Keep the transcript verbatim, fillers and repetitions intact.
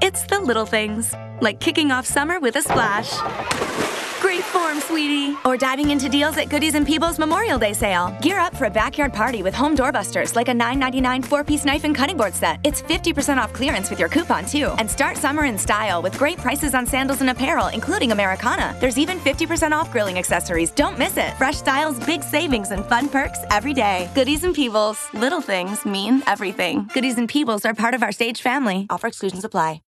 It's the little things, like kicking off summer with a splash. Great form, sweetie. Or diving into deals at Goodies and Peebles Memorial Day sale. Gear up for a backyard party with home doorbusters like a nine ninety-nine four-piece knife and cutting board set. It's fifty percent off clearance with your coupon, too. And start summer in style with great prices on sandals and apparel, including Americana. There's even fifty percent off grilling accessories. Don't miss it. Fresh styles, big savings, and fun perks every day. Goodies and Peebles. Little things mean everything. Goodies and Peebles are part of our Sage family. Offer exclusions apply.